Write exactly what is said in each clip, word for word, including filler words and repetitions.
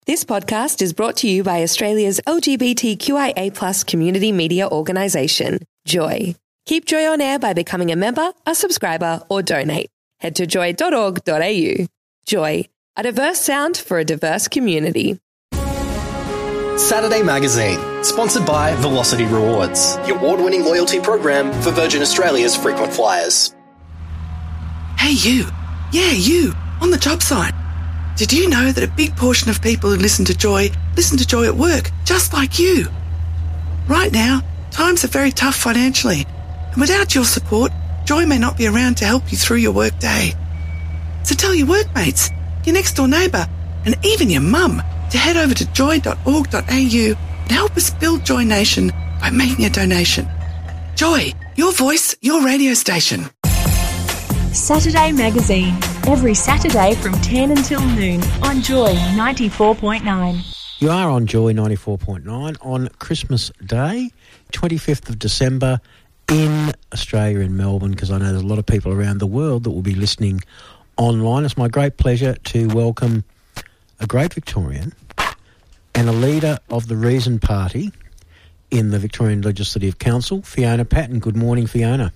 This podcast is brought to you by Australia's L G B T Q I A plus community media organisation, Joy. Keep Joy on air by becoming a member, a subscriber or donate. Head to joy dot org dot a u. Joy, a diverse sound for a diverse community. Saturday Magazine, sponsored by Velocity Rewards, the award-winning loyalty program for Virgin Australia's frequent flyers. Hey you, yeah you, on the job site. Did you know that a big portion of people who listen to Joy, listen to Joy at work, just like you? Right now, times are very tough financially, and without your support, Joy may not be around to help you through your work day. So tell your workmates, your next door neighbour, and even your mum to head over to joy dot org dot a u and help us build Joy Nation by making a donation. Joy, your voice, your radio station. Saturday Magazine, every Saturday from ten until noon on Joy ninety-four point nine. You are on Joy ninety-four point nine on Christmas Day, twenty-fifth of December in Australia, in Melbourne, because I know there's a lot of people around the world that will be listening online. It's my great pleasure to welcome a great Victorian and a leader of the Reason Party in the Victorian Legislative Council, Fiona Patten. Good morning, Fiona.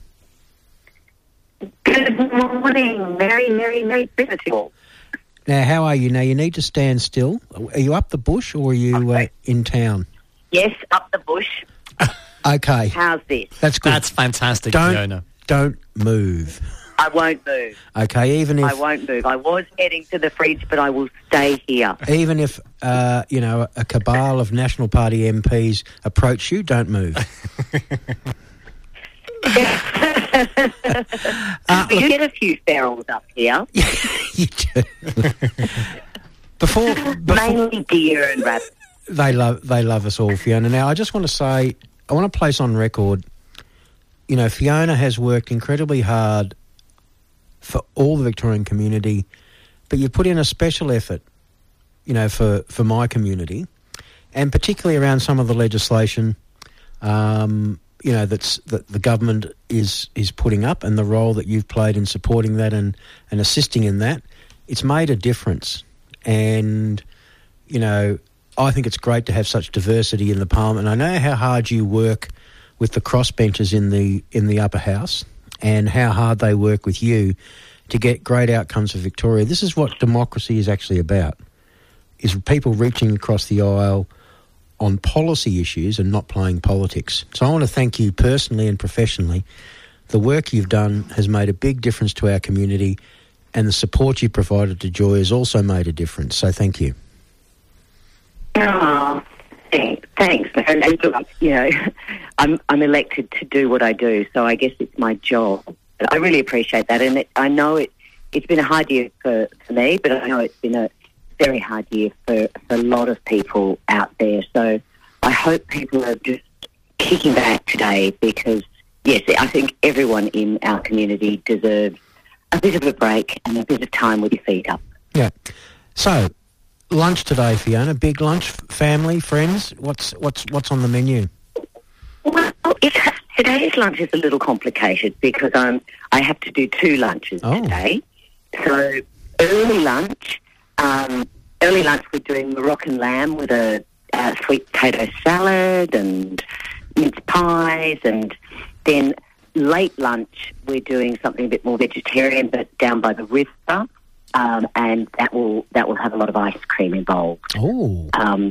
Good morning. Merry, merry, merry Christmas to you all. Now, how are you? Now, you need to stand still. Are you up the bush or are you okay. uh, in town? Yes, up the bush. Okay. How's this? That's good. That's fantastic, don't, Fiona. Don't move. I won't move. Okay, even if... I won't move. I was heading to the fridge, but I will stay here. Even if, uh, you know, a cabal of National Party M Ps approach you, don't move. uh, we get a few ferals up here. You do. before, before Mainly deer and rabbits. They love, they love us all, Fiona. Now, I just want to say, I want to place on record, you know, Fiona has worked incredibly hard for all the Victorian community, but you put in a special effort, you know, for, for my community, and particularly around some of the legislation, um, you know, that's that the government is is putting up, and the role that you've played in supporting that and, and assisting in that. It's made a difference, and, you know, I think it's great to have such diversity in the Parliament. I know how hard you work with the crossbenchers in the in the upper house, and how hard they work with you to get great outcomes for Victoria. This is what democracy is actually about, is people reaching across the aisle on policy issues and not playing politics. So I want to thank you personally and professionally. The work you've done has made a big difference to our community, and the support you provided to Joy has also made a difference. So thank you. Oh, thanks. Thanks. And, and look, you know, I'm I'm elected to do what I do, so I guess it's my job. But I really appreciate that, and it, I know it. It's been a hard year for, for me, but I know it's been a very hard year for, for a lot of people out there. So I hope people are just kicking back today, because yes, I think everyone in our community deserves a bit of a break and a bit of time with your feet up. Yeah. So, lunch today, Fiona. Big lunch, family, friends. What's what's what's on the menu? Well, it's, today's lunch is a little complicated because I'm I have to do two lunches oh. today. So early lunch, um, early lunch we're doing Moroccan lamb with a, a sweet potato salad and mince pies, and then late lunch we're doing something a bit more vegetarian, but down by the river. Um, and that will that will have a lot of ice cream involved. Oh. Um,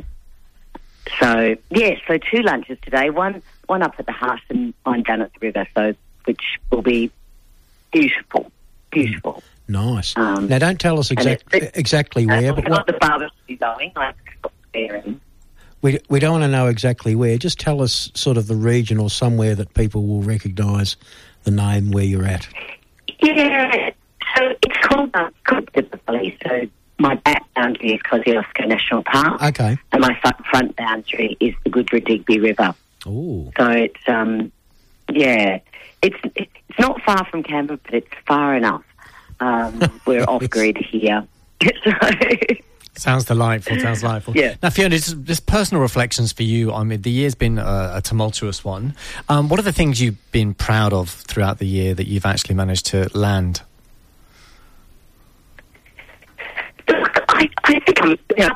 so yeah, so two lunches today. One one up at the house and one down at the river. So which will be beautiful, beautiful. Nice. Um, now, don't tell us exact, it, exactly where, uh, but what what, the barbecue going. Like there. we we don't want to know exactly where. Just tell us sort of the region or somewhere that people will recognise the name where you're at. Yeah. So it's called uh, called the Valley. So my back boundary is Kosciuszko National Park. Okay. And my front boundary is the Goodra Digby River. Oh. So it's um, yeah, it's it's not far from Canberra, but it's far enough. Um, we're off grid here. so, Sounds delightful, sounds delightful. Yeah. Now, Fiona, just, just personal reflections for you. I mean, the year's been a, a tumultuous one. Um, what are the things you've been proud of throughout the year that you've actually managed to land? Look, I, I think I'm, you know,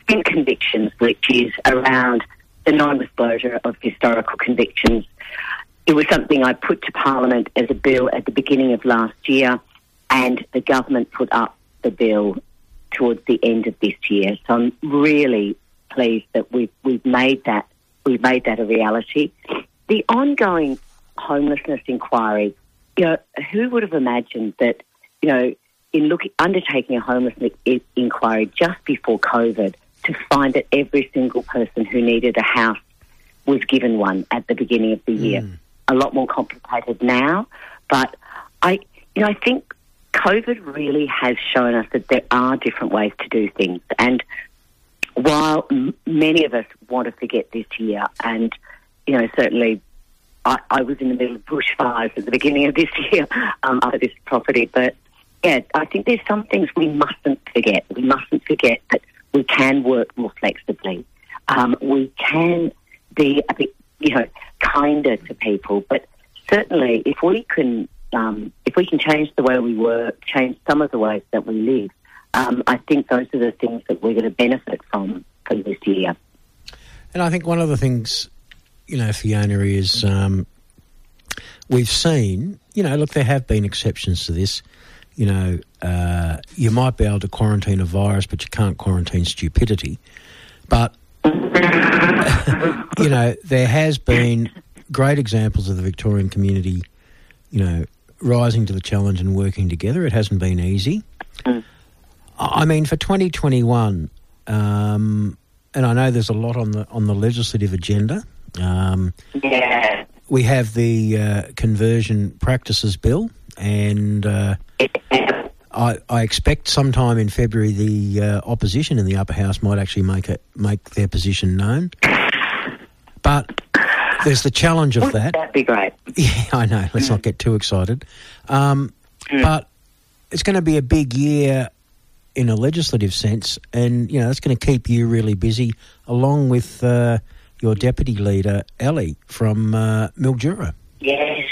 spent convictions, which is around the non-disclosure of historical convictions. It was something I put to Parliament as a bill at the beginning of last year, and the government put up the bill towards the end of this year. So I'm really pleased that we've we've made that we've made that a reality. The ongoing homelessness inquiry, you know, who would have imagined that, you know, in looking undertaking a homelessness I- inquiry just before COVID, to find that every single person who needed a house was given one at the beginning of the year. Mm. A lot more complicated now, but I, you know, I think COVID really has shown us that there are different ways to do things. And while m- many of us want to forget this year, and, you know, certainly I, I was in the middle of bushfires at the beginning of this year um, after this property, but yeah, I think there's some things we mustn't forget. We mustn't forget that we can work more flexibly. Um, we can be a bit, you know, kinder to people. But certainly, if we can, um, if we can change the way we work, change some of the ways that we live, um, I think those are the things that we're going to benefit from from this year. And I think one of the things, you know, Fiona, is um, we've seen, you know, look, there have been exceptions to this. You know, uh, you might be able to quarantine a virus, but you can't quarantine stupidity. But, you know, there has been great examples of the Victorian community, you know, rising to the challenge and working together. It hasn't been easy. Mm. I mean, for twenty twenty-one, um, and I know there's a lot on the on the legislative agenda. Um, yeah. We have the uh, conversion practices bill, and uh, I, I expect sometime in February the uh, opposition in the upper house might actually make it make their position known. But there's the challenge of that. That'd be great. Yeah, I know. Let's mm. not get too excited. Um, mm. But it's going to be a big year in a legislative sense, and you know it's going to keep you really busy, along with uh, your deputy leader, Ellie from uh, Mildura. Yes.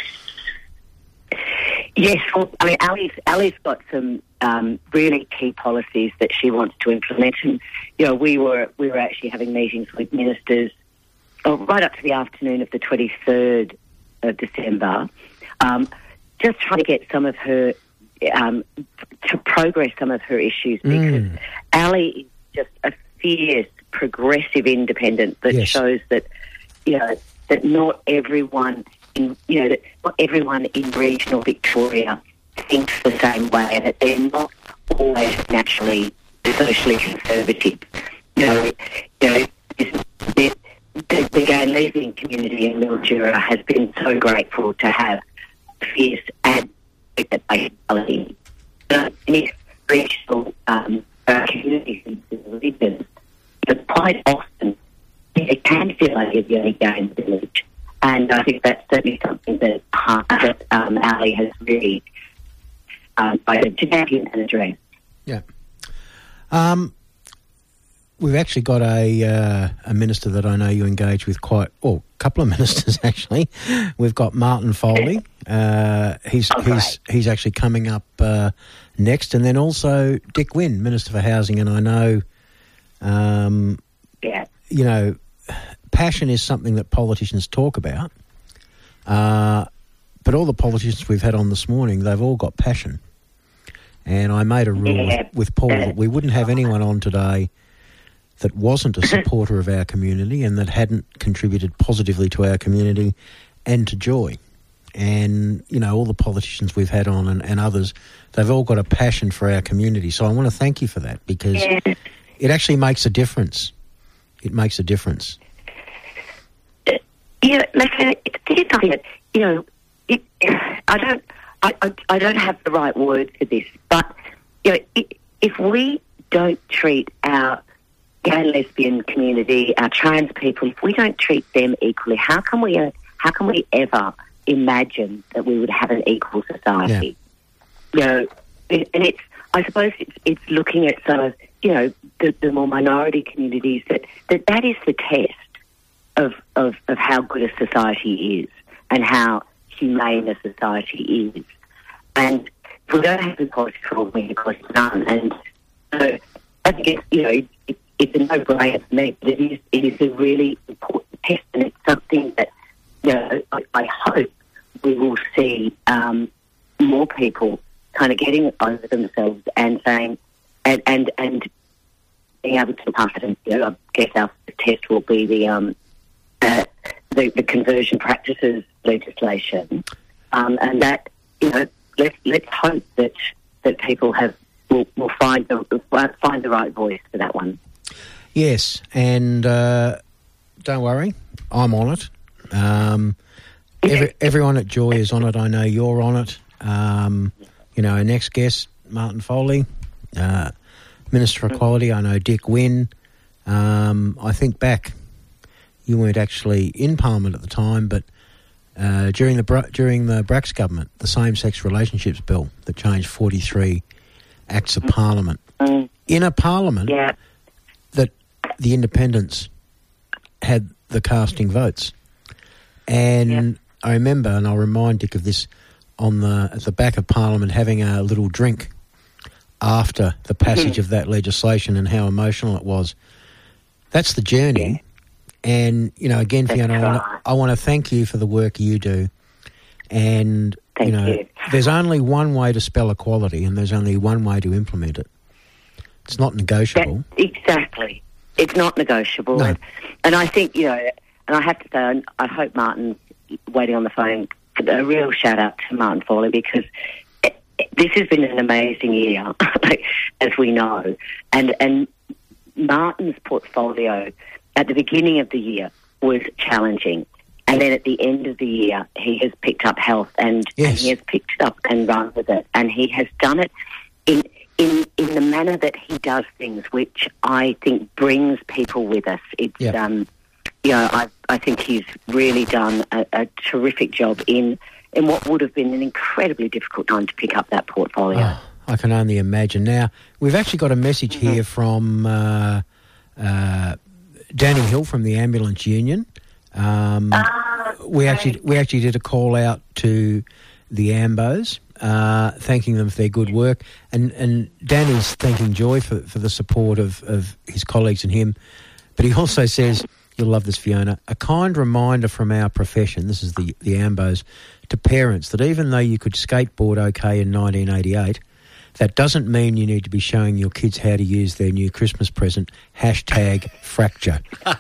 Yes, well, I mean, Ali's, Ali's got some um, really key policies that she wants to implement, and you know, we were we were actually having meetings with ministers oh, right up to the afternoon of the twenty-third of December, um, just trying to get some of her um, to progress some of her issues, because mm. Ali is just a fierce, progressive independent that yes. shows that you know that not everyone. In, you know, that not everyone in regional Victoria thinks the same way, that they're not always naturally socially conservative. You know, you know the, the, the gay and lesbian community in Mildura has been so grateful to have fierce advocate equality. In its regional um, uh, communities and religions, but quite often it can feel like you're the only gay in the village. And I think that's certainly something that, uh, that um, Ali has really um, to champion and address. Yeah. Um, we've actually got a uh, a minister that I know you engage with quite, or a couple of ministers actually. We've got Martin Foley. Uh, he's oh, he's he's actually coming up uh, next, and then also Dick Wynne, Minister for Housing. And I know, um, yeah, you know. Passion is something that politicians talk about, uh, but all the politicians we've had on this morning, they've all got passion. And I made a rule yeah. with, with Paul that we wouldn't have anyone on today that wasn't a supporter of our community and that hadn't contributed positively to our community and to Joy. And, you know, all the politicians we've had on and, and others, they've all got a passion for our community. So I want to thank you for that, because yeah. it actually makes a difference. It makes a difference. Yeah, like, it's something that, you know, it, I don't, I, I, I don't have the right word for this, but you know, it, if we don't treat our gay and lesbian community, our trans people, if we don't treat them equally, how can we, uh, how can we ever imagine that we would have an equal society? Yeah. You know, it, and it's, I suppose it's, it's looking at some of, you know, the, the more minority communities that, that that is the test. Of, of, of how good a society is and how humane a society is. And if we don't have equality for all, we have equality for none. And so I think it's, you know, it, it's a no-brainer for me, but it is, it is a really important test, and it's something that, you know, I, I hope we will see um, more people kind of getting over themselves and saying, and and, and being able to pass it. And, you know, I guess our test will be the um, uh, the, the conversion practices legislation, um, and that, you know, let's let's hope that that people have will, will find the find the right voice for that one. Yes, and uh, don't worry, I'm on it. Um, every, everyone at Joy is on it. I know you're on it. Um, you know, our next guest, Martin Foley, uh, Minister for Equality. I know Dick Wynne. Um, I think back, you weren't actually in Parliament at the time, but uh, during the Bra- during the Bracks government, the same-sex relationships bill that changed forty-three acts of Parliament. Mm. In a Parliament Yeah. that the independents had the casting votes. And Yeah. I remember, and I'll remind Dick of this, on the at the back of Parliament having a little drink after the passage of that legislation and how emotional it was. That's the journey. And, you know, again, That's Fiona, I wanna, right. I want to thank you for the work you do. And, Thank you know, you. there's only one way to spell equality and there's only one way to implement it. It's not negotiable. That, exactly. It's not negotiable. No. And, and I think, you know, and I have to say, I, I hope Martin's waiting on the phone. A real shout out to Martin Foley, because it, it, this has been an amazing year, as we know. And, and Martin's portfolio at the beginning of the year was challenging. And then at the end of the year, he has picked up health and, Yes. and he has picked it up and run with it. And he has done it in in in the manner that he does things, which I think brings people with us. It's, Yeah. um, you know, I, I think he's really done a, a terrific job in, in what would have been an incredibly difficult time to pick up that portfolio. Oh, I can only imagine. Now, we've actually got a message Mm-hmm. here from uh, uh, Danny Hill from the Ambulance Union. Um, Ah, we actually we actually did a call out to the Ambos, uh, thanking them for their good work, and and Danny's thanking Joy for, for the support of, of his colleagues and him. But he also says, you'll love this, Fiona, a kind reminder from our profession, this is the, the Ambos, to parents that even though you could skateboard okay in nineteen eighty-eight, that doesn't mean you need to be showing your kids how to use their new Christmas present, hashtag fracture.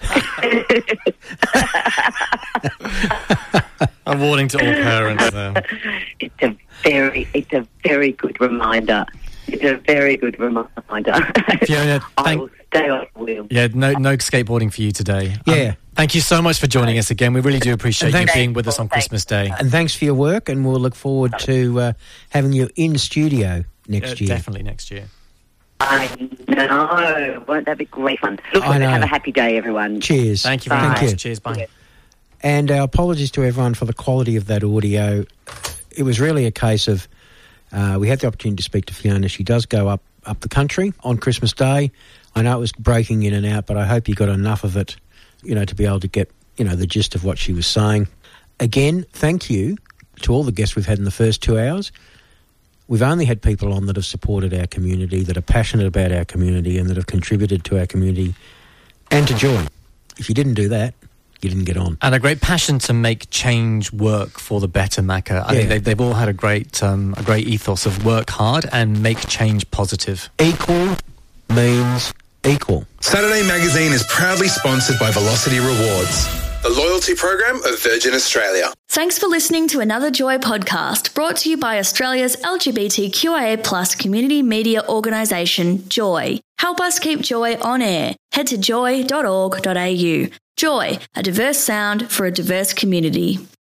A warning to all parents there. It's a very, it's a very good reminder. It's a very good reminder. Fiona, I thank- will stay on wheel. Yeah, no no skateboarding for you today. Yeah. Um, thank you so much for joining us again. We really do appreciate you Thanks. being with us on Thanks. Christmas Day. And thanks for your work, and we'll look forward to uh, having you in studio next Uh, year. Definitely next year. I know. Won't that be great fun? Look, I know. have a happy day, everyone. Cheers. Thank you very Bye. much. Thank you. Cheers. Bye. And our apologies to everyone for the quality of that audio. It was really a case of uh, we had the opportunity to speak to Fiona. She does go up, up the country on Christmas Day. I know it was breaking in and out, but I hope you got enough of it, you know, to be able to get, you know, the gist of what she was saying. Again, thank you to all the guests we've had in the first two hours. We've only had people on that have supported our community, that are passionate about our community and that have contributed to our community and to Joy. If you didn't do that, you didn't get on. And a great passion to make change work for the better, Macca. I Yeah. think they've, they've all had a great, um, a great ethos of work hard and make change positive. Equal means equal. Saturday Magazine is proudly sponsored by Velocity Rewards, the loyalty program of Virgin Australia. Thanks for listening to another Joy podcast brought to you by Australia's L G B T Q I A plus community media organisation, Joy. Help us keep Joy on air. Head to joy dot org dot a u. Joy, a diverse sound for a diverse community.